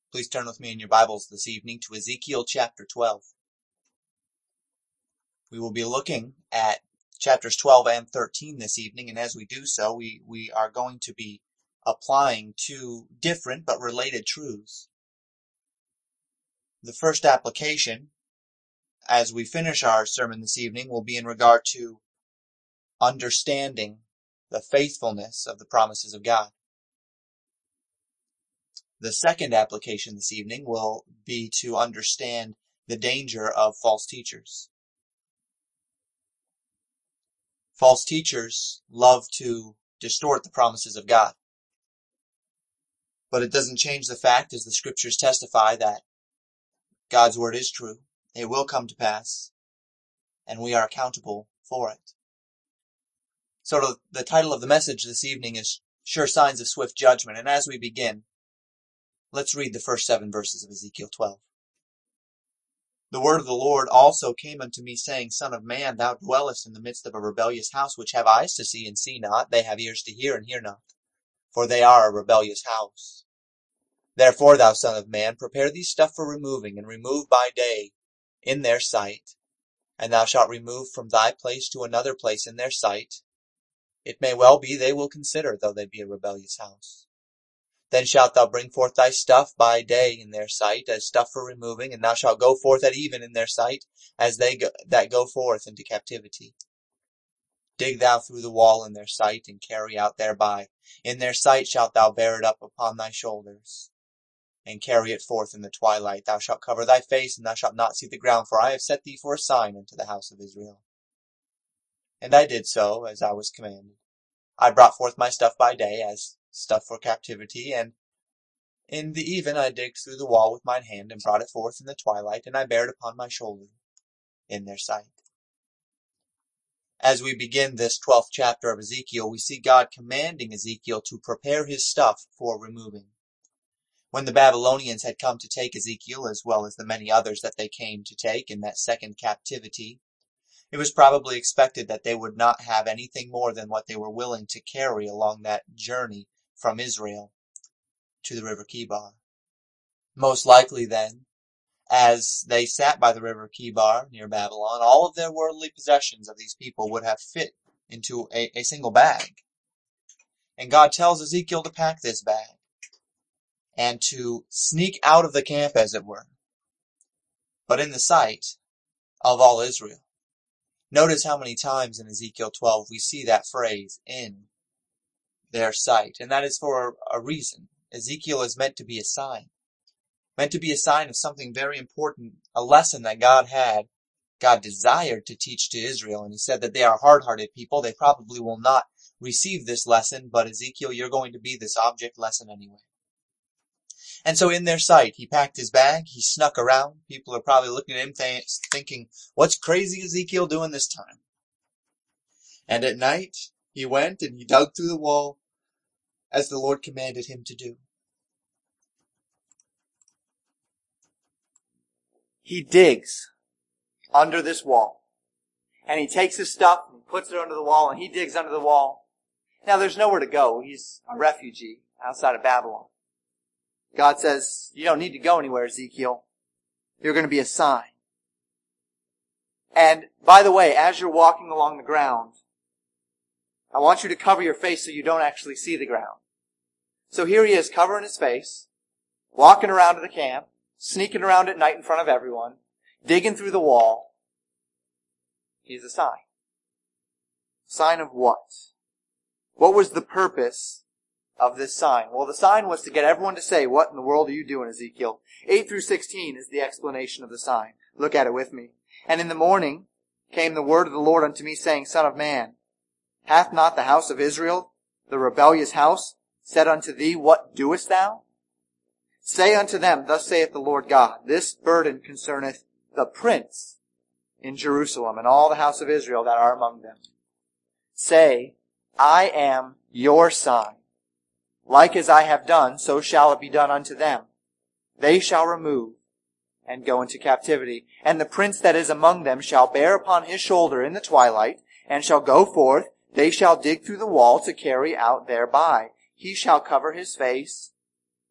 Please turn with me in your Bibles this evening to Ezekiel chapter 12. We will be looking at chapters 12 and 13 this evening, and as we do so, we are going to be applying two different but related truths. The first application, as we finish our sermon this evening, will be in regard to understanding the faithfulness of the promises of God. The second application this evening will be to understand the danger of false teachers. False teachers love to distort the promises of God. But it doesn't change the fact, as the scriptures testify, that God's word is true. It will come to pass, and we are accountable for it. So the title of the message this evening is Sure Signs of Swift Judgment. And as we begin, let's read the first 7 verses of Ezekiel 12. The word of the Lord also came unto me, saying, Son of man, thou dwellest in the midst of a rebellious house, which have eyes to see and see not, they have ears to hear and hear not, for they are a rebellious house. Therefore, thou son of man, prepare thee stuff for removing, and remove by day in their sight, and thou shalt remove from thy place to another place in their sight. It may well be they will consider, though they be a rebellious house. Then shalt thou bring forth thy stuff by day in their sight, as stuff for removing, and thou shalt go forth at even in their sight, as they that go forth into captivity. Dig thou through the wall in their sight, and carry out thereby. In their sight shalt thou bear it up upon thy shoulders, and carry it forth in the twilight. Thou shalt cover thy face, and thou shalt not see the ground, for I have set thee for a sign unto the house of Israel. And I did so, as I was commanded. I brought forth my stuff by day, as stuff for captivity, and in the even I digged through the wall with mine hand, and brought it forth in the twilight, and I bare it upon my shoulder in their sight. As we begin this 12th chapter of Ezekiel, we see God commanding Ezekiel to prepare his stuff for removing. When the Babylonians had come to take Ezekiel, as well as the many others that they came to take in that second captivity, it was probably expected that they would not have anything more than what they were willing to carry along that journey from Israel to the river Chebar. Most likely then, as they sat by the river Chebar near Babylon, all of their worldly possessions of these people would have fit into a single bag. And God tells Ezekiel to pack this bag and to sneak out of the camp, as it were, but in the sight of all Israel. Notice how many times in Ezekiel 12 we see that phrase, in their sight. And that is for a reason. Ezekiel is meant to be a sign. Meant to be a sign of something very important, a lesson that God desired to teach to Israel. And he said that they are hard-hearted people. They probably will not receive this lesson, but Ezekiel, you're going to be this object lesson anyway. And so in their sight, he packed his bag, he snuck around. People are probably looking at him thinking, what's crazy Ezekiel doing this time? And at night, he went and he dug through the wall as the Lord commanded him to do. He digs under this wall. And he takes his stuff and puts it under the wall, and he digs under the wall. Now there's nowhere to go. He's a refugee outside of Babylon. God says, you don't need to go anywhere, Ezekiel. You're going to be a sign. And, by the way, as you're walking along the ground, I want you to cover your face so you don't actually see the ground. So here he is, covering his face, walking around to the camp, sneaking around at night in front of everyone, digging through the wall. He's a sign. Sign of what? What was the purpose of this sign? Well, the sign was to get everyone to say, what in the world are you doing, Ezekiel? 8 through 16 is the explanation of the sign. Look at it with me. And in the morning came the word of the Lord unto me, saying, Son of man, hath not the house of Israel, the rebellious house, said unto thee, what doest thou? Say unto them, thus saith the Lord God, this burden concerneth the prince in Jerusalem, and all the house of Israel that are among them. Say, I am your sign. Like as I have done, so shall it be done unto them. They shall remove and go into captivity. And the prince that is among them shall bear upon his shoulder in the twilight, and shall go forth. They shall dig through the wall to carry out thereby. He shall cover his face,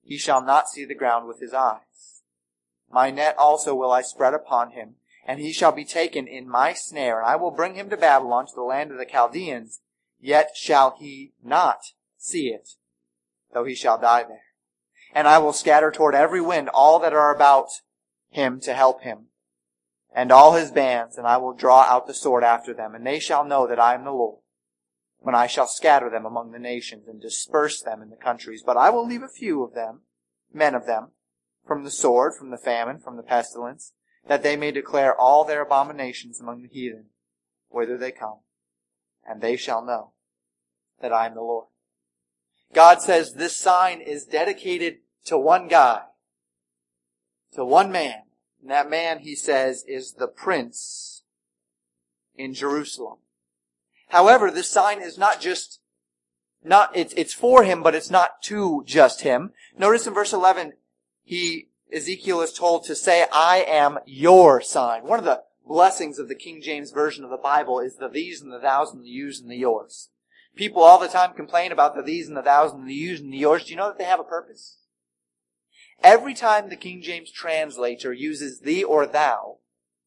he shall not see the ground with his eyes. My net also will I spread upon him, and he shall be taken in my snare, and I will bring him to Babylon, to the land of the Chaldeans, yet shall he not see it, though he shall die there. And I will scatter toward every wind all that are about him to help him, and all his bands, and I will draw out the sword after them, and they shall know that I am the Lord, when I shall scatter them among the nations, and disperse them in the countries. But I will leave a few of them, men of them, from the sword, from the famine, from the pestilence, that they may declare all their abominations among the heathen, whither they come, and they shall know that I am the Lord. God says this sign is dedicated to one guy, to one man. And that man, he says, is the prince in Jerusalem. However, this sign is it's for him, but it's not to just him. Notice in verse 11, Ezekiel is told to say, I am your sign. One of the blessings of the King James Version of the Bible is the these and the thous and the yous and the yours. People all the time complain about the these and the thous and the yous and the yours. Do you know that they have a purpose? Every time the King James translator uses thee or thou,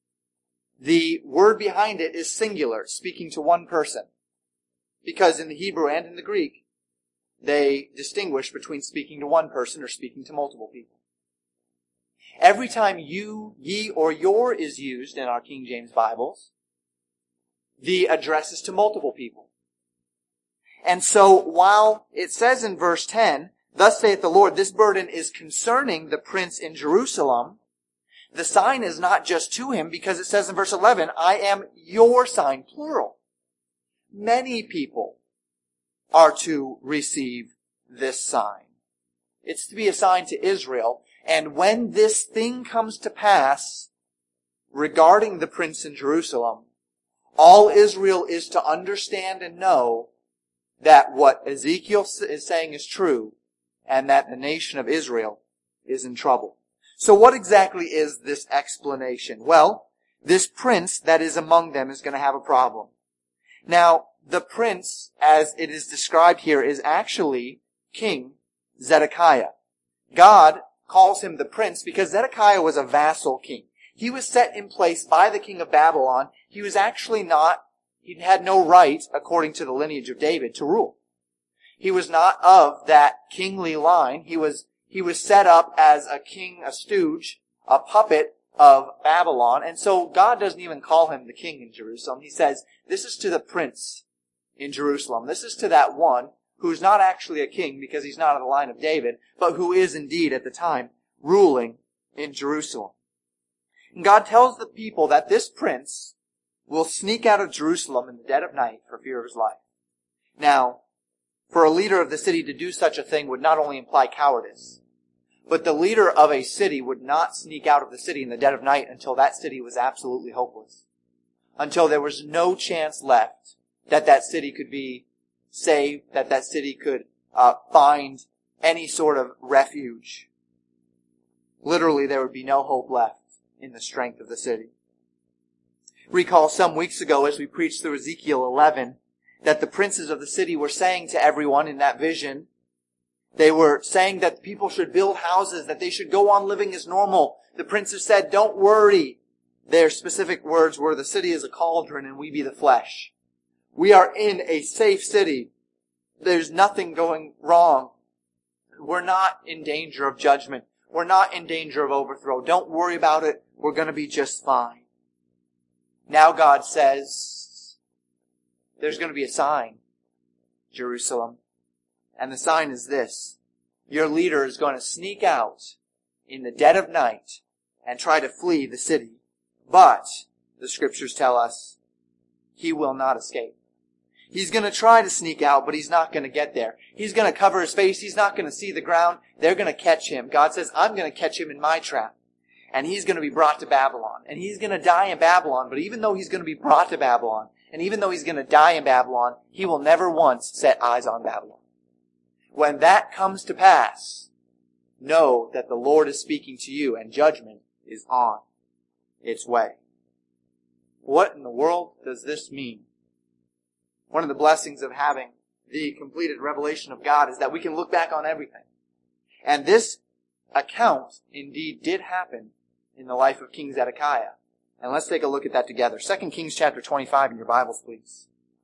the word behind it is singular, speaking to one person. Because in the Hebrew and in the Greek, they distinguish between speaking to one person or speaking to multiple people. Every time you, ye, or your is used in our King James Bibles, the address is to multiple people. And so while it says in verse 10, thus saith the Lord, this burden is concerning the prince in Jerusalem, the sign is not just to him, because it says in verse 11, I am your sign, plural. Many people are to receive this sign. It's to be a sign to Israel. And when this thing comes to pass regarding the prince in Jerusalem, all Israel is to understand and know that what Ezekiel is saying is true, and that the nation of Israel is in trouble. So what exactly is this explanation? Well, this prince that is among them is going to have a problem. Now, the prince, as it is described here, is actually King Zedekiah. God calls him the prince because Zedekiah was a vassal king. He was set in place by the king of Babylon. He was actually he had no right, according to the lineage of David, to rule. He was not of that kingly line. He was set up as a king, a stooge, a puppet of Babylon. And so God doesn't even call him the king in Jerusalem. He says, this is to the prince in Jerusalem. This is to that one who's not actually a king because he's not of the line of David, but who is indeed at the time ruling in Jerusalem. And God tells the people that this prince will sneak out of Jerusalem in the dead of night for fear of his life. Now, for a leader of the city to do such a thing would not only imply cowardice, but the leader of a city would not sneak out of the city in the dead of night until that city was absolutely hopeless. Until there was no chance left that that city could be saved, that that city could find any sort of refuge. Literally, there would be no hope left in the strength of the city. Recall some weeks ago as we preached through Ezekiel 11 that the princes of the city were saying to everyone in that vision, they were saying that people should build houses, that they should go on living as normal. The princes said, don't worry. Their specific words were, the city is a cauldron and we be the flesh. We are in a safe city. There's nothing going wrong. We're not in danger of judgment. We're not in danger of overthrow. Don't worry about it. We're going to be just fine. Now God says, there's going to be a sign, Jerusalem. And the sign is this. Your leader is going to sneak out in the dead of night and try to flee the city. But, the scriptures tell us, he will not escape. He's going to try to sneak out, but he's not going to get there. He's going to cover his face. He's not going to see the ground. They're going to catch him. God says, I'm going to catch him in my trap. And he's going to be brought to Babylon. And he's going to die in Babylon. But even though he's going to be brought to Babylon, and even though he's going to die in Babylon, he will never once set eyes on Babylon. When that comes to pass, know that the Lord is speaking to you and judgment is on its way. What in the world does this mean? One of the blessings of having the completed revelation of God is that we can look back on everything. And this account indeed did happen in the life of King Zedekiah. And let's take a look at that together. 2 Kings chapter 25 in your Bibles, please.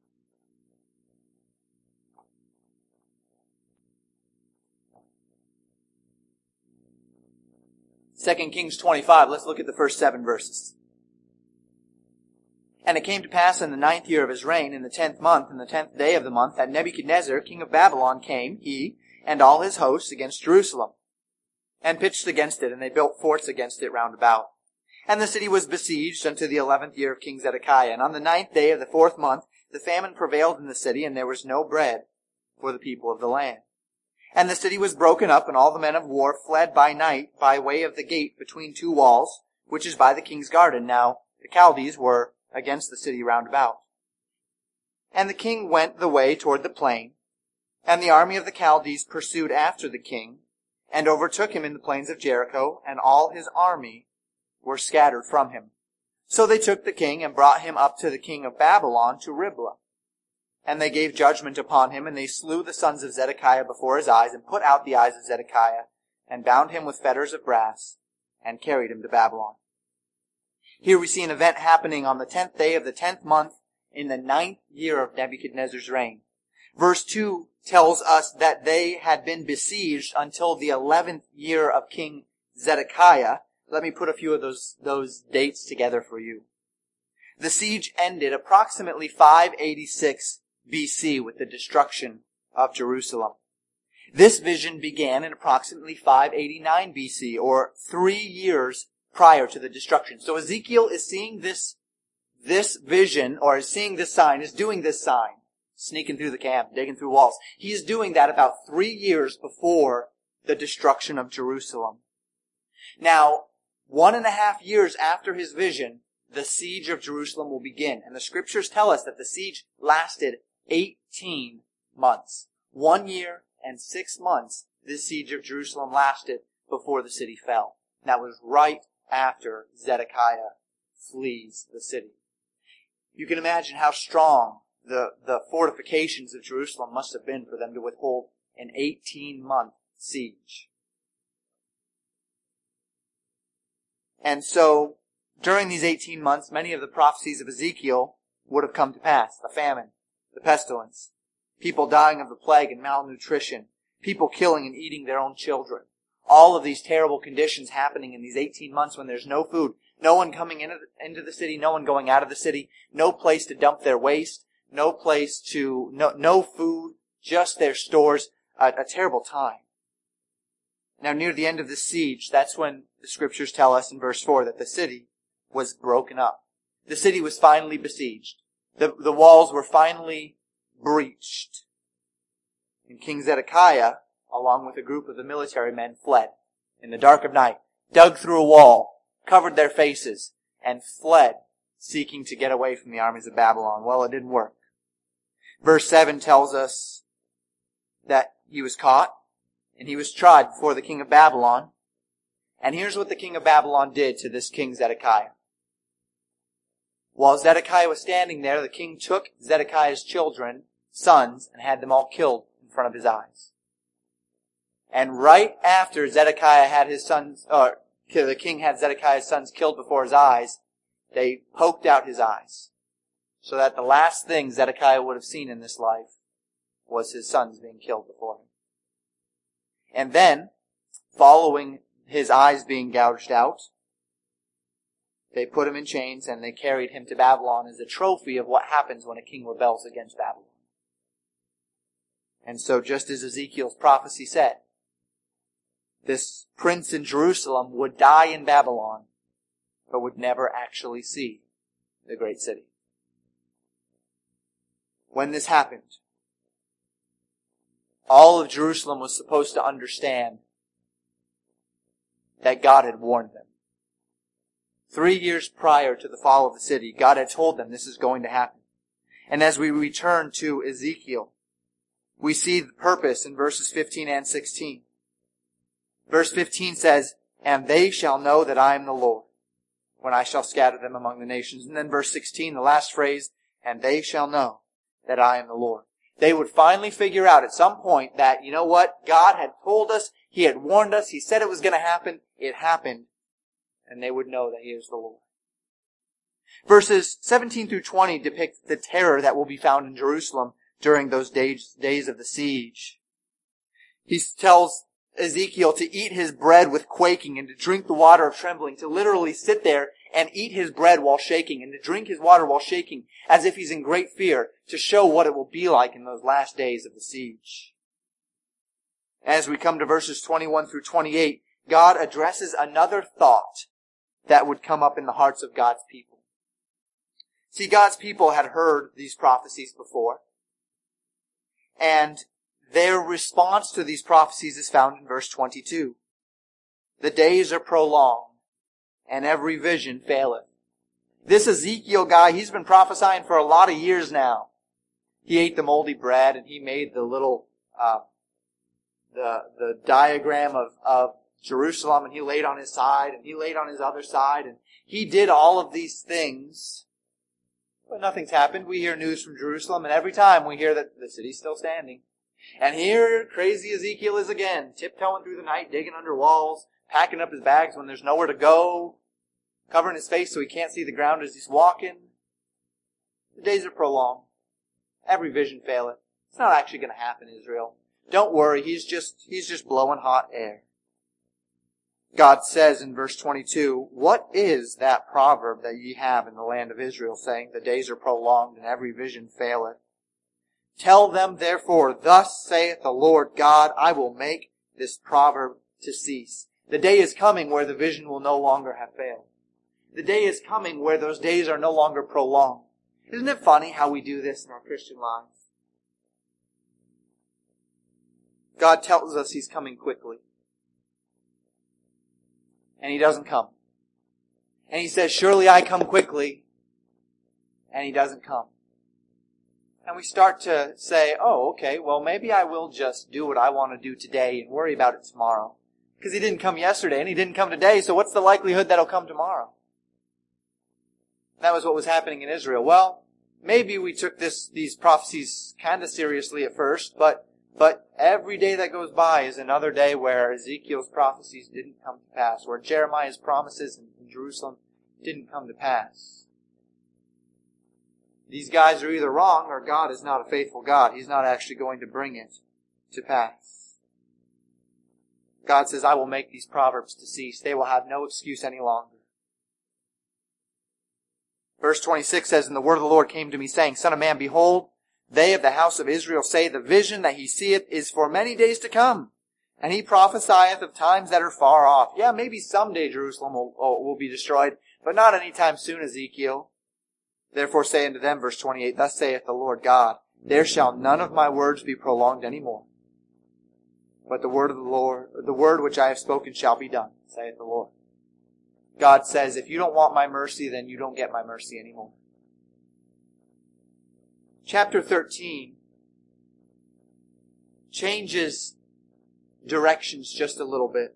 2 Kings 25, let's look at the first 7 verses. And it came to pass in the 9th year of his reign, in the 10th month, in the 10th day of the month, that Nebuchadnezzar, king of Babylon, came, he and all his hosts, against Jerusalem, and pitched against it, and they built forts against it round about. And the city was besieged unto the 11th year of King Zedekiah. And on the 9th day of the 4th month, the famine prevailed in the city, and there was no bread for the people of the land. And the city was broken up, and all the men of war fled by night by way of the gate between 2 walls, which is by the king's garden. Now the Chaldees were against the city round about. And the king went the way toward the plain, and the army of the Chaldees pursued after the king, and overtook him in the plains of Jericho, and all his army were scattered from him. So they took the king, and brought him up to the king of Babylon to Riblah. And they gave judgment upon him, and they slew the sons of Zedekiah before his eyes, and put out the eyes of Zedekiah, and bound him with fetters of brass, and carried him to Babylon. Here we see an event happening on the 10th day of the 10th month, in the 9th year of Nebuchadnezzar's reign. Verse 2 tells us that they had been besieged until the 11th year of King Zedekiah. Let me put a few of those dates together for you. The siege ended approximately 586 BC with the destruction of Jerusalem. This vision began in approximately 589 BC, or 3 years prior to the destruction. So Ezekiel is seeing this vision, or is seeing this sign, is doing this sign, sneaking through the camp, digging through walls. He is doing that about 3 years before the destruction of Jerusalem. Now, 1.5 years after his vision, the siege of Jerusalem will begin. And the scriptures tell us that the siege lasted 18 months. 1 year and 6 months this siege of Jerusalem lasted before the city fell. And that was right after Zedekiah flees the city. You can imagine how strong the fortifications of Jerusalem must have been for them to withhold an 18-month siege. And so, during these 18 months, many of the prophecies of Ezekiel would have come to pass. The famine, the pestilence, people dying of the plague and malnutrition, people killing and eating their own children. All of these terrible conditions happening in these 18 months when there's no food, no one coming into the city, no one going out of the city, no place to dump their waste, no food, just their stores, a terrible time. Now, near the end of the siege, that's when the scriptures tell us in verse 4 that the city was broken up. The city was finally besieged. The walls were finally breached. And King Zedekiah, along with a group of the military men, fled in the dark of night, dug through a wall, covered their faces, and fled, seeking to get away from the armies of Babylon. Well, it didn't work. Verse 7 tells us that he was caught, and he was tried before the king of Babylon. And here's what the king of Babylon did to this King Zedekiah. While Zedekiah was standing there, the king took Zedekiah's children, sons, and had them all killed in front of his eyes. And right after Zedekiah had his sons, or the king had Zedekiah's sons killed before his eyes, they poked out his eyes, so that the last thing Zedekiah would have seen in this life was his sons being killed before him. And then, following his eyes being gouged out, they put him in chains and they carried him to Babylon as a trophy of what happens when a king rebels against Babylon. And so, just as Ezekiel's prophecy said, this prince in Jerusalem would die in Babylon, but would never actually see the great city. When this happened, all of Jerusalem was supposed to understand that God had warned them. 3 years prior to the fall of the city, God had told them this is going to happen. And as we return to Ezekiel, we see the purpose in verses 15 and 16. Verse 15 says, "And they shall know that I am the Lord, when I shall scatter them among the nations." And then verse 16, the last phrase, "And they shall know that I am the Lord." They would finally figure out at some point that, you know what, God had told us, He had warned us. He said it was going to happen. It happened. And they would know that He is the Lord. Verses 17 through 20 depict the terror that will be found in Jerusalem during those days of the siege. He tells Ezekiel to eat his bread with quaking and to drink the water of trembling, to literally sit there and eat his bread while shaking and to drink his water while shaking as if he's in great fear, to show what it will be like in those last days of the siege. As we come to verses 21 through 28, God addresses another thought that would come up in the hearts of God's people. See, God's people had heard these prophecies before, and their response to these prophecies is found in verse 22. The days are prolonged, and every vision faileth. This Ezekiel guy, he's been prophesying for a lot of years now. He ate the moldy bread, and he made the little, the diagram of Jerusalem, and he laid on his side, and he laid on his other side, and he did all of these things. But nothing's happened. We hear news from Jerusalem, and every time we hear that the city's still standing. And here, crazy Ezekiel is again, tiptoeing through the night, digging under walls, packing up his bags when there's nowhere to go, covering his face so he can't see the ground as he's walking. The days are prolonged. Every vision faileth. It's not actually going to happen, Israel. Don't worry, he's just blowing hot air. God says in verse 22, what is that proverb that ye have in the land of Israel, saying, the days are prolonged and every vision faileth? Tell them therefore, thus saith the Lord God, I will make this proverb to cease. The day is coming where the vision will no longer have failed. The day is coming where those days are no longer prolonged. Isn't it funny how we do this in our Christian lives? God tells us He's coming quickly. And He doesn't come. And He says, surely I come quickly. And He doesn't come. And we start to say, oh, okay, well maybe I will just do what I want to do today and worry about it tomorrow. Because He didn't come yesterday and He didn't come today, so what's the likelihood that He'll come tomorrow? That was what was happening in Israel. Well, maybe we took these prophecies kind of seriously at first, but every day that goes by is another day where Ezekiel's prophecies didn't come to pass, where Jeremiah's promises in Jerusalem didn't come to pass. These guys are either wrong or God is not a faithful God. He's not actually going to bring it to pass. God says, I will make these proverbs to cease. They will have no excuse any longer. Verse 26 says, and the word of the Lord came to me, saying, Son of man, behold, they of the house of Israel say, the vision that he seeth is for many days to come. And he prophesieth of times that are far off. Yeah, maybe someday Jerusalem will be destroyed, but not any time soon, Ezekiel. Therefore say unto them, verse 28, thus saith the Lord God, there shall none of my words be prolonged any more. But the word of the Lord, the word which I have spoken shall be done, saith the Lord. God says, if you don't want my mercy, then you don't get my mercy anymore. Chapter 13 changes directions just a little bit.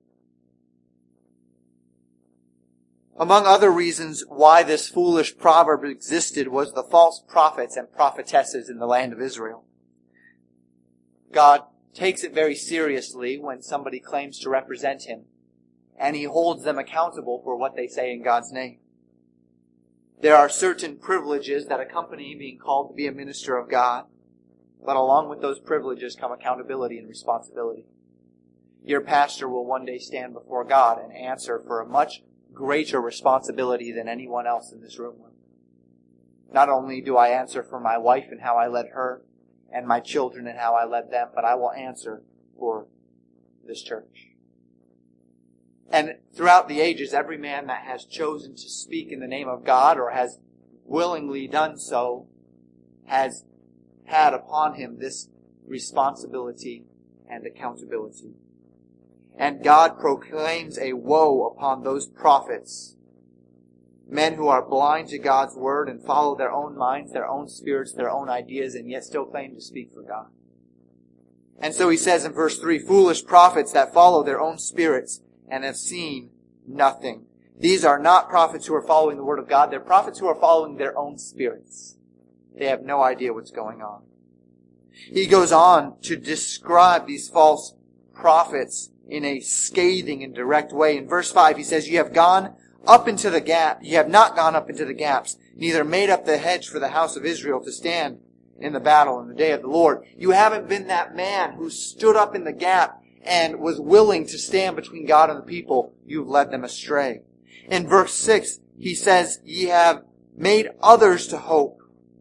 Among other reasons why this foolish proverb existed was the false prophets and prophetesses in the land of Israel. God takes it very seriously when somebody claims to represent Him, and He holds them accountable for what they say in God's name. There are certain privileges that accompany being called to be a minister of God, but along with those privileges come accountability and responsibility. Your pastor will one day stand before God and answer for a much greater responsibility than anyone else in this room will. Not only do I answer for my wife and how I led her, and my children and how I led them, but I will answer for this church. And throughout the ages, every man that has chosen to speak in the name of God or has willingly done so has had upon him this responsibility and accountability. And God proclaims a woe upon those prophets, men who are blind to God's word and follow their own minds, their own spirits, their own ideas, and yet still claim to speak for God. And so He says in verse 3, foolish prophets that follow their own spirits and have seen nothing. These are not prophets who are following the word of God. They're prophets who are following their own spirits. They have no idea what's going on. He goes on to describe these false prophets in a scathing and direct way. In verse 5, he says, You have not gone up into the gaps, neither made up the hedge for the house of Israel to stand in the battle in the day of the Lord. You haven't been that man who stood up in the gap and was willing to stand between God and the people. You've led them astray. In verse 6, he says, Ye have made others to hope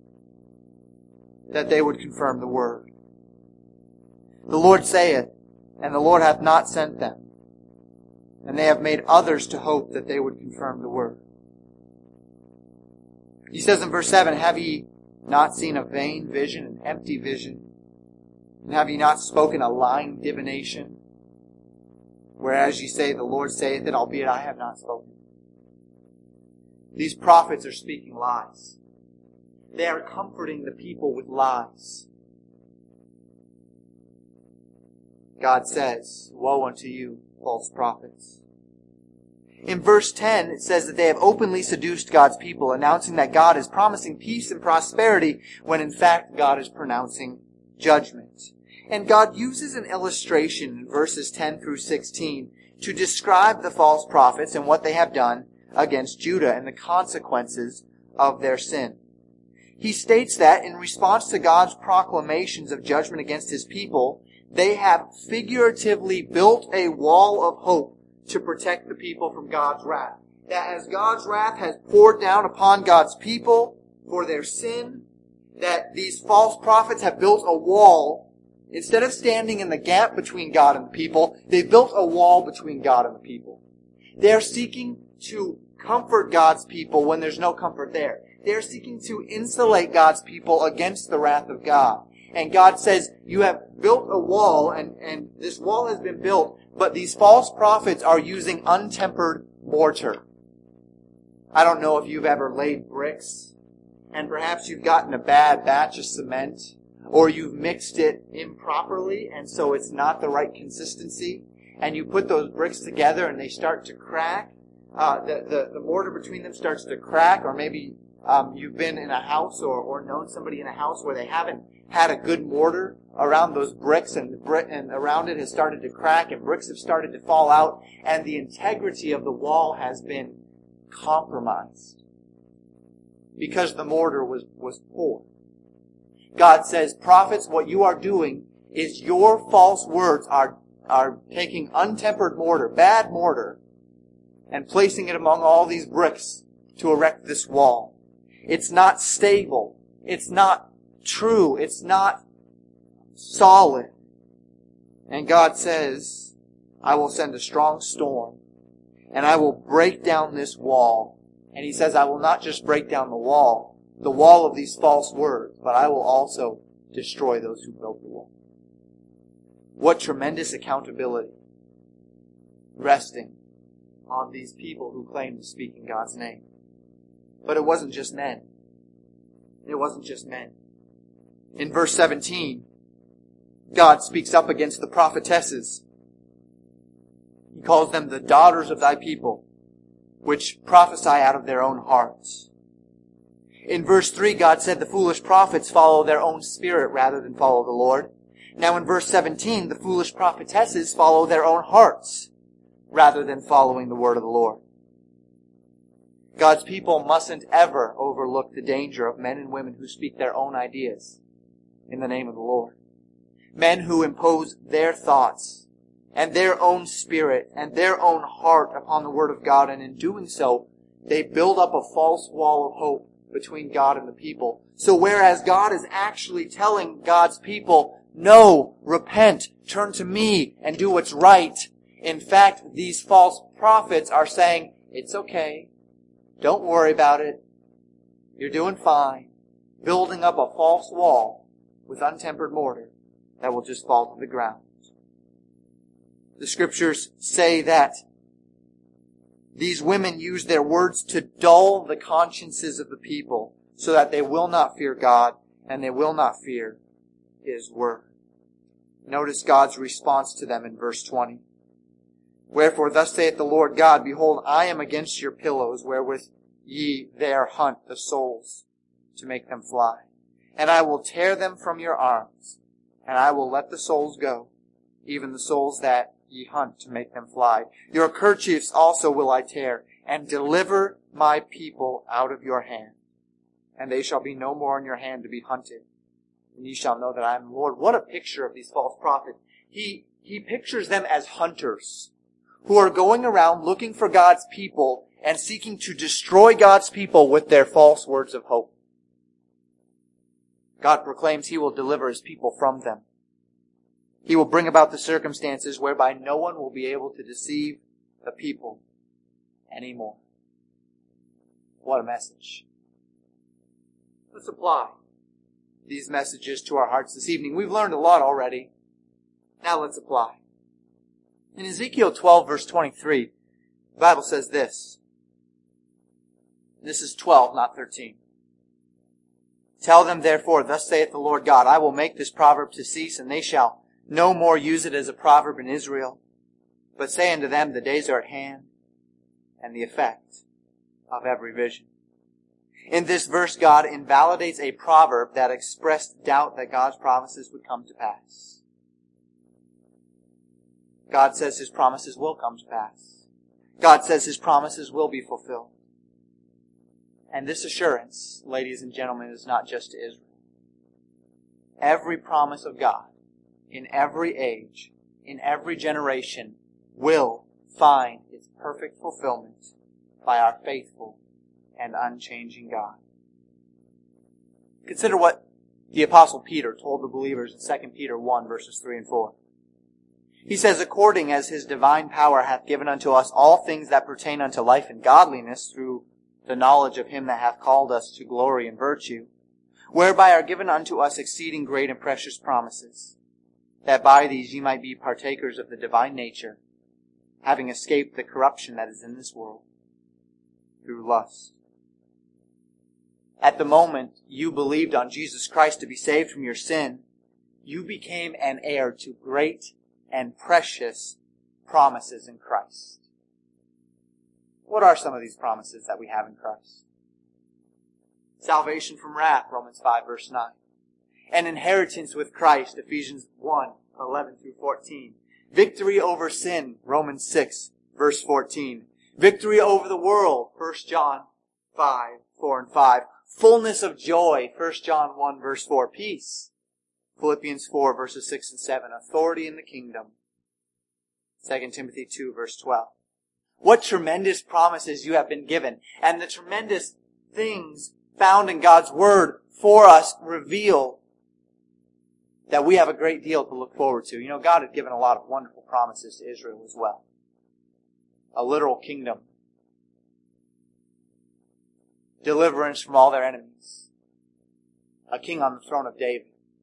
that they would confirm the word. The Lord saith, and the Lord hath not sent them. And they have made others to hope that they would confirm the word. He says in verse 7, Have ye not seen a vain vision, an empty vision? And have ye not spoken a lying divination? Whereas ye say, The Lord saith it, albeit I have not spoken. These prophets are speaking lies. They are comforting the people with lies. God says, Woe unto you, false prophets. In verse 10, it says that they have openly seduced God's people, announcing that God is promising peace and prosperity, when in fact God is pronouncing judgment. And God uses an illustration in verses 10 through 16 to describe the false prophets and what they have done against Judah and the consequences of their sin. He states that in response to God's proclamations of judgment against His people, they have figuratively built a wall of hope to protect the people from God's wrath. That as God's wrath has poured down upon God's people for their sin, that these false prophets have built a wall. Instead of standing in the gap between God and the people, they built a wall between God and the people. They are seeking to comfort God's people when there's no comfort there. They are seeking to insulate God's people against the wrath of God. And God says, You have built a wall, and this wall has been built, but these false prophets are using untempered mortar. I don't know if you've ever laid bricks, and perhaps you've gotten a bad batch of cement, or you've mixed it improperly, and so it's not the right consistency, and you put those bricks together and they start to crack. The mortar between them starts to crack, or maybe you've been in a house or known somebody in a house where they haven't had a good mortar around those bricks, and around it has started to crack, and bricks have started to fall out, and the integrity of the wall has been compromised because the mortar was poor. God says, prophets, what you are doing is your false words are taking untempered mortar, bad mortar, and placing it among all these bricks to erect this wall. It's not stable. It's not true. It's not solid. And God says, I will send a strong storm, and I will break down this wall. And He says, I will not just break down the wall of these false words, but I will also destroy those who built the wall. What tremendous accountability resting on these people who claim to speak in God's name. But it wasn't just men. It wasn't just men. In verse 17, God speaks up against the prophetesses. He calls them the daughters of thy people, which prophesy out of their own hearts. In verse 3, God said the foolish prophets follow their own spirit rather than follow the Lord. Now in verse 17, the foolish prophetesses follow their own hearts rather than following the word of the Lord. God's people mustn't ever overlook the danger of men and women who speak their own ideas in the name of the Lord. Men who impose their thoughts and their own spirit and their own heart upon the Word of God, and in doing so, they build up a false wall of hope between God and the people. So whereas God is actually telling God's people, no, repent, turn to me, and do what's right, in fact, these false prophets are saying, it's okay, don't worry about it, you're doing fine, building up a false wall with untempered mortar that will just fall to the ground. The Scriptures say that these women use their words to dull the consciences of the people so that they will not fear God and they will not fear His Word. Notice God's response to them in verse 20. Wherefore thus saith the Lord God, Behold, I am against your pillows, wherewith ye there hunt the souls to make them fly. And I will tear them from your arms, and I will let the souls go, even the souls that ye hunt to make them fly. Your kerchiefs also will I tear, and deliver my people out of your hand. And they shall be no more in your hand to be hunted. And ye shall know that I am the Lord. What a picture of these false prophets. He pictures them as hunters who are going around looking for God's people and seeking to destroy God's people with their false words of hope. God proclaims He will deliver His people from them. He will bring about the circumstances whereby no one will be able to deceive the people anymore. What a message. Let's apply these messages to our hearts this evening. We've learned a lot already. Now let's apply. In Ezekiel 12 verse 23, the Bible says this. This is 12, not 13. Tell them therefore, thus saith the Lord God, I will make this proverb to cease, and they shall no more use it as a proverb in Israel, but say unto them, the days are at hand, and the effect of every vision. In this verse, God invalidates a proverb that expressed doubt that God's promises would come to pass. God says His promises will come to pass. God says His promises will be fulfilled. And this assurance, ladies and gentlemen, is not just to Israel. Every promise of God, in every age, in every generation, will find its perfect fulfillment by our faithful and unchanging God. Consider what the Apostle Peter told the believers in 2 Peter 1, verses 3 and 4. He says, according as His divine power hath given unto us all things that pertain unto life and godliness through the knowledge of Him that hath called us to glory and virtue, whereby are given unto us exceeding great and precious promises, that by these ye might be partakers of the divine nature, having escaped the corruption that is in this world through lust. At the moment you believed on Jesus Christ to be saved from your sin, you became an heir to great and precious promises in Christ. What are some of these promises that we have in Christ? Salvation from wrath, Romans 5, verse 9. An inheritance with Christ, Ephesians 1, 11 through 14. Victory over sin, Romans 6, verse 14. Victory over the world, 1 John 5, 4 and 5. Fullness of joy, 1 John 1, verse 4. Peace, Philippians 4, verses 6 and 7. Authority in the kingdom, 2 Timothy 2, verse 12. What tremendous promises you have been given, and the tremendous things found in God's Word for us reveal that we have a great deal to look forward to. You know, God had given a lot of wonderful promises to Israel as well. A literal kingdom. Deliverance from all their enemies. A king on the throne of David.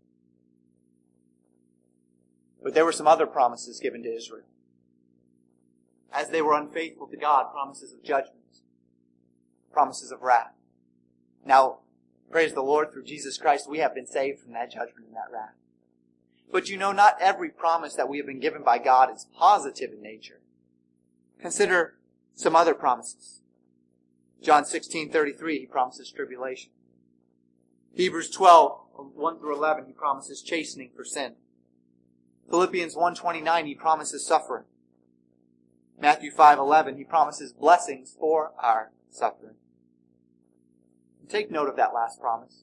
But there were some other promises given to Israel. As they were unfaithful to God, promises of judgment, promises of wrath. Now, praise the Lord, through Jesus Christ, we have been saved from that judgment and that wrath. But you know, not every promise that we have been given by God is positive in nature. Consider some other promises. John 16:33, He promises tribulation. Hebrews 12, 1 through 11, He promises chastening for sin. Philippians 1:29, He promises suffering. Matthew 5:11, He promises blessings for our suffering. Take note of that last promise.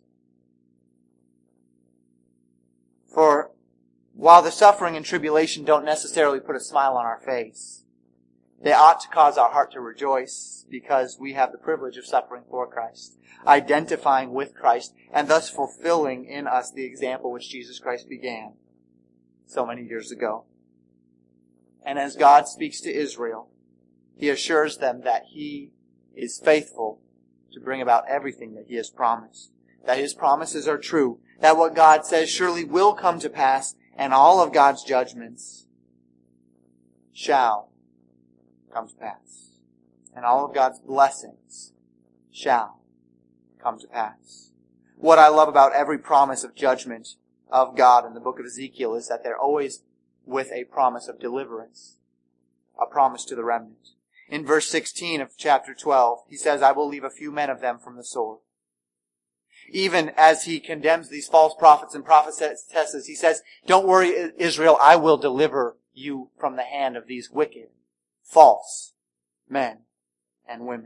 For while the suffering and tribulation don't necessarily put a smile on our face, they ought to cause our heart to rejoice because we have the privilege of suffering for Christ, identifying with Christ, and thus fulfilling in us the example which Jesus Christ began so many years ago. And as God speaks to Israel, He assures them that He is faithful to bring about everything that He has promised. That His promises are true. That what God says surely will come to pass, and all of God's judgments shall come to pass. And all of God's blessings shall come to pass. What I love about every promise of judgment of God in the book of Ezekiel is that they're always with a promise of deliverance, a promise to the remnant. In verse 16 of chapter 12, He says, I will leave a few men of them from the sword. Even as he condemns these false prophets and prophetesses, he says, don't worry, Israel, I will deliver you from the hand of these wicked, false men and women.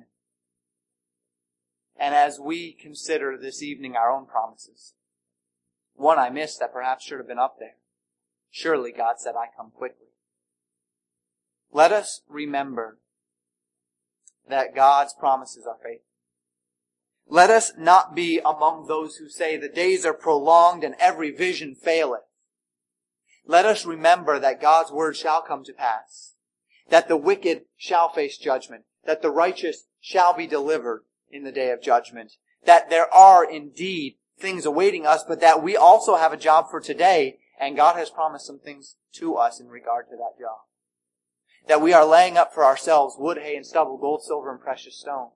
And as we consider this evening our own promises, one I missed that perhaps should have been up there. Surely God said, I come quickly. Let us remember that God's promises are faithful. Let us not be among those who say the days are prolonged and every vision faileth. Let us remember that God's word shall come to pass, that the wicked shall face judgment, that the righteous shall be delivered in the day of judgment, that there are indeed things awaiting us, but that we also have a job for today, and God has promised some things to us in regard to that job. That we are laying up for ourselves wood, hay, and stubble, gold, silver, and precious stone.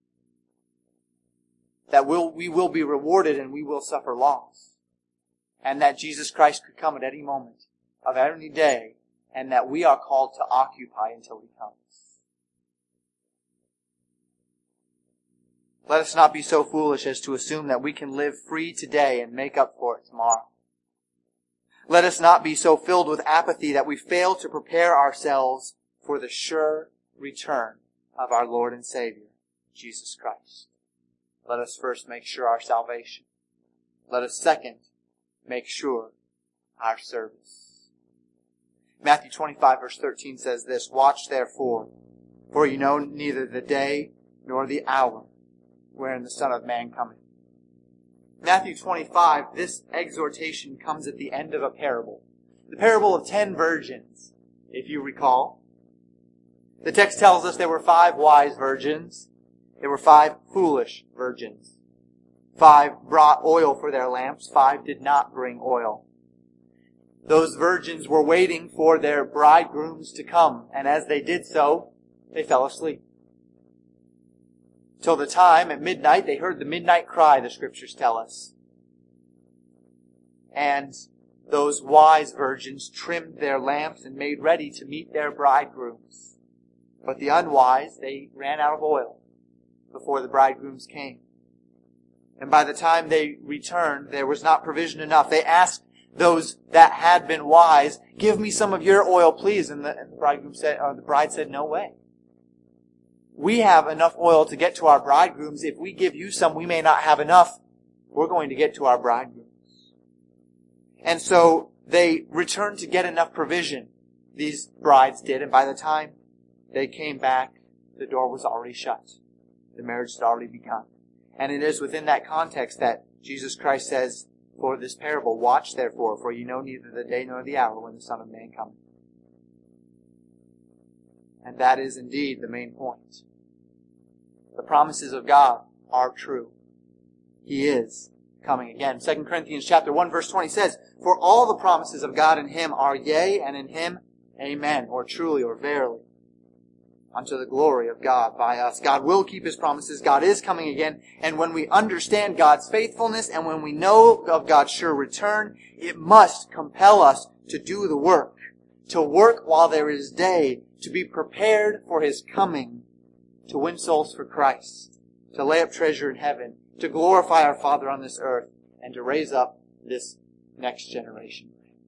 That we will be rewarded and we will suffer loss. And that Jesus Christ could come at any moment of any day, and that we are called to occupy until He comes. Let us not be so foolish as to assume that we can live free today and make up for it tomorrow. Let us not be so filled with apathy that we fail to prepare ourselves for the sure return of our Lord and Savior, Jesus Christ. Let us first make sure our salvation. Let us second make sure our service. Matthew 25 verse 13 says this, watch therefore, for you know neither the day nor the hour wherein the Son of Man cometh. Matthew 25, this exhortation comes at the end of a parable. The parable of 10 virgins, if you recall. The text tells us there were 5 wise virgins. There were 5 foolish virgins. 5 brought oil for their lamps. 5 did not bring oil. Those virgins were waiting for their bridegrooms to come, and as they did so, they fell asleep. Till the time, at midnight, they heard the midnight cry, the Scriptures tell us. And those wise virgins trimmed their lamps and made ready to meet their bridegrooms. But the unwise, they ran out of oil before the bridegrooms came. And by the time they returned, there was not provision enough. They asked those that had been wise, give me some of your oil, please. And the bride said, no way. We have enough oil to get to our bridegrooms. If we give you some, we may not have enough. We're going to get to our bridegrooms. And so they returned to get enough provision. These brides did. And by the time they came back, the door was already shut. The marriage had already begun. And it is within that context that Jesus Christ says, for this parable, watch therefore, for you know neither the day nor the hour when the Son of Man cometh. And that is indeed the main point. The promises of God are true. He is coming again. 2 Corinthians chapter 1 verse 20 says, for all the promises of God in Him are yea, and in Him amen, or truly, or verily, unto the glory of God by us. God will keep His promises. God is coming again. And when we understand God's faithfulness and when we know of God's sure return, it must compel us to do the work. To work while there is day. To be prepared for His coming. To win souls for Christ. To lay up treasure in heaven. To glorify our Father on this earth. And to raise up this next generation.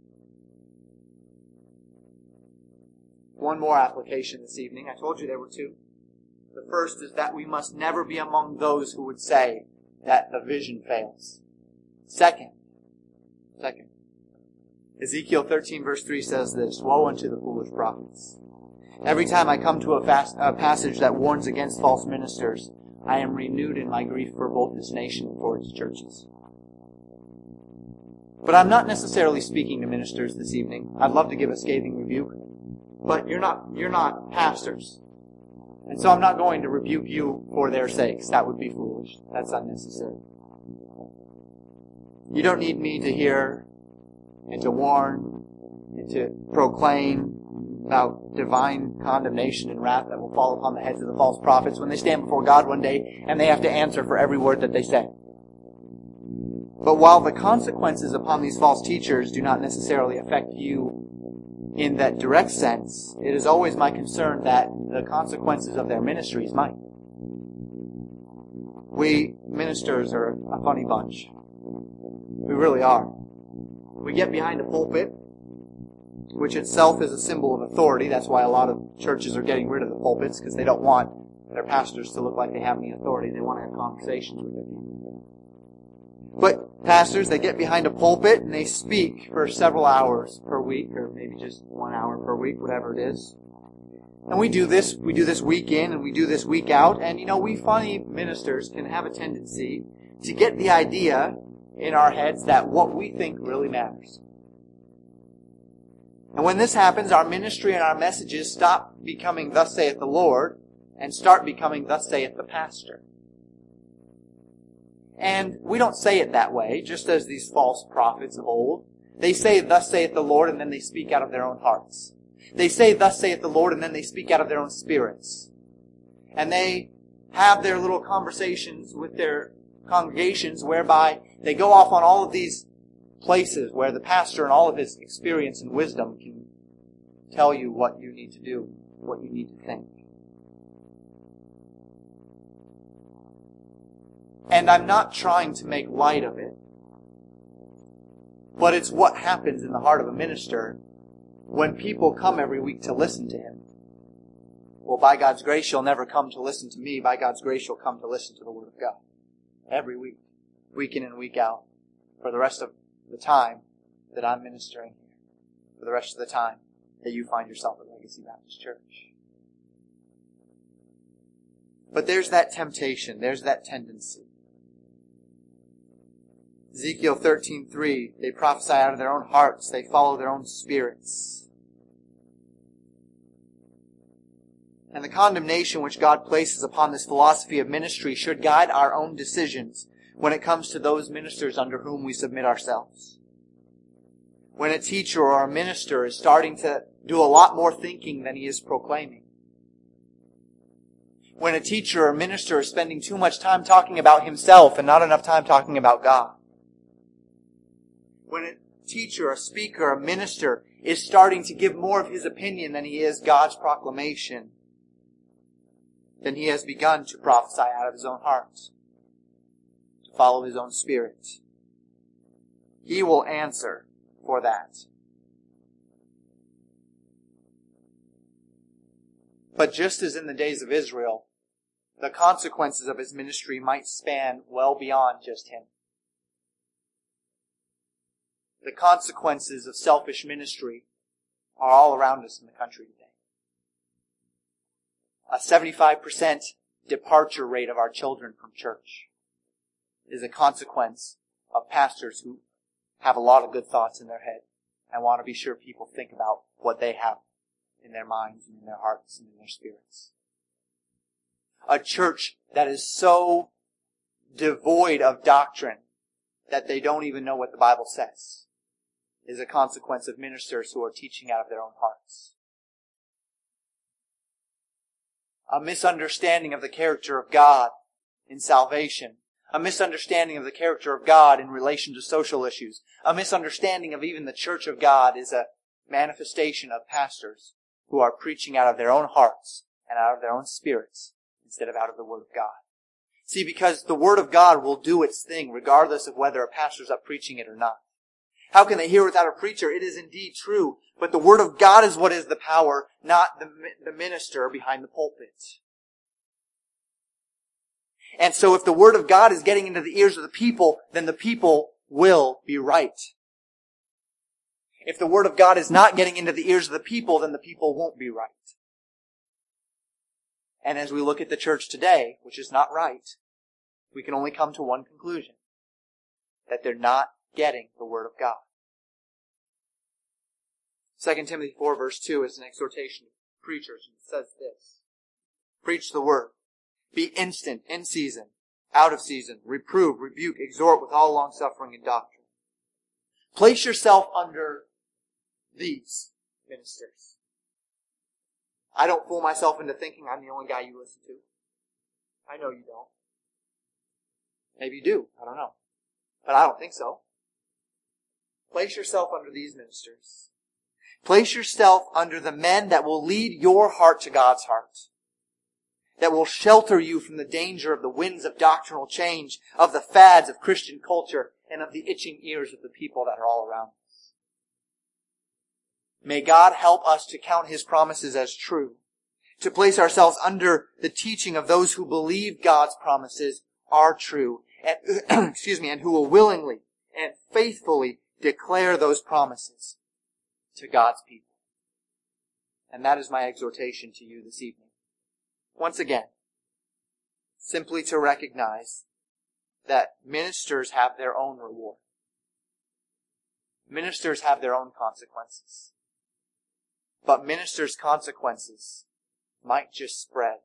One more application this evening. I told you there were 2. The first is that we must never be among those who would say that the vision fails. Second, Ezekiel 13 verse 3 says this, woe unto the foolish prophets. Every time I come to a passage that warns against false ministers, I am renewed in my grief for both this nation and for its churches. But I'm not necessarily speaking to ministers this evening. I'd love to give a scathing rebuke. But you're not pastors. And so I'm not going to rebuke you for their sakes. That would be foolish. That's unnecessary. You don't need me to hear and to warn and to proclaim about divine condemnation and wrath that will fall upon the heads of the false prophets when they stand before God one day and they have to answer for every word that they say. But while the consequences upon these false teachers do not necessarily affect you in that direct sense, it is always my concern that the consequences of their ministries might. We ministers are a funny bunch. We really are. We get behind a pulpit, which itself is a symbol of authority. That's why a lot of churches are getting rid of the pulpits, because they don't want their pastors to look like they have any authority. They want to have conversations with their people. But pastors, they get behind a pulpit and they speak for several hours per week, or maybe just 1 hour per week, whatever it is. And we do this week in and we do this week out. And we funny ministers can have a tendency to get the idea in our heads that what we think really matters. And when this happens, our ministry and our messages stop becoming thus saith the Lord and start becoming thus saith the pastor. And we don't say it that way, just as these false prophets of old. They say, thus saith the Lord, and then they speak out of their own hearts. They say, thus saith the Lord, and then they speak out of their own spirits. And they have their little conversations with their congregations whereby they go off on all of these places where the pastor and all of his experience and wisdom can tell you what you need to do, what you need to think. And I'm not trying to make light of it, but it's what happens in the heart of a minister when people come every week to listen to him. Well, by God's grace, you'll never come to listen to me. By God's grace, you'll come to listen to the Word of God. Every week, week in and week out, for the rest of the time that I'm ministering here, for the rest of the time that you find yourself at Legacy Baptist Church. But there's that temptation, there's that tendency. Ezekiel 13:3, they prophesy out of their own hearts, they follow their own spirits. And the condemnation which God places upon this philosophy of ministry should guide our own decisions when it comes to those ministers under whom we submit ourselves. When a teacher or a minister is starting to do a lot more thinking than he is proclaiming. When a teacher or minister is spending too much time talking about himself and not enough time talking about God. When a teacher, a speaker, a minister is starting to give more of his opinion than he is God's proclamation, then he has begun to prophesy out of his own heart, to follow his own spirit. He will answer for that. But just as in the days of Israel, the consequences of his ministry might span well beyond just him. The consequences of selfish ministry are all around us in the country today. A 75% departure rate of our children from church is a consequence of pastors who have a lot of good thoughts in their head and want to be sure people think about what they have in their minds and in their hearts and in their spirits. A church that is so devoid of doctrine that they don't even know what the Bible says is a consequence of ministers who are teaching out of their own hearts. A misunderstanding of the character of God in salvation. A misunderstanding of the character of God in relation to social issues. A misunderstanding of even the church of God is a manifestation of pastors who are preaching out of their own hearts and out of their own spirits instead of out of the Word of God. See, because the Word of God will do its thing regardless of whether a pastor's up preaching it or not. How can they hear without a preacher? It is indeed true. But the Word of God is what is the power, not the minister behind the pulpit. And so if the Word of God is getting into the ears of the people, then the people will be right. If the Word of God is not getting into the ears of the people, then the people won't be right. And as we look at the church today, which is not right, we can only come to one conclusion. That they're not getting the Word of God. 2 Timothy 4 verse 2 is an exhortation to preachers. It says this. Preach the Word. Be instant, in season, out of season. Reprove, rebuke, exhort with all longsuffering and doctrine. Place yourself under these ministers. I don't fool myself into thinking I'm the only guy you listen to. I know you don't. Maybe you do. I don't know. But I don't think so. Place yourself under these ministers. Place yourself under the men that will lead your heart to God's heart. that will shelter you from the danger of the winds of doctrinal change, of the fads of Christian culture, and of the itching ears of the people that are all around us. May God help us to count His promises as true, to place ourselves under the teaching of those who believe God's promises are true, and, and who will willingly and faithfully declare those promises to God's people. And that is my exhortation to you this evening. Once again, simply to recognize that ministers have their own reward. Ministers have their own consequences. But ministers' consequences might just spread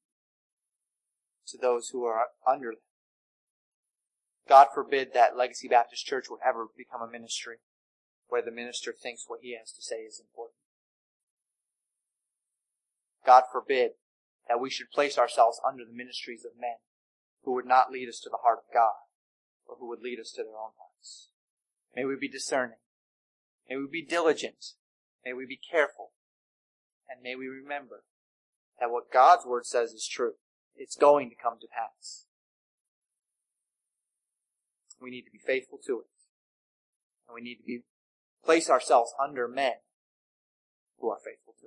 to those who are under them. God forbid that Legacy Baptist Church would ever become a ministry where the minister thinks what he has to say is important. God forbid that we should place ourselves under the ministries of men who would not lead us to the heart of God, or who would lead us to their own hearts. May we be discerning. May we be diligent. May we be careful. And may we remember that what God's Word says is true. It's going to come to pass. We need to be faithful to it. And we need to place ourselves under men who are faithful.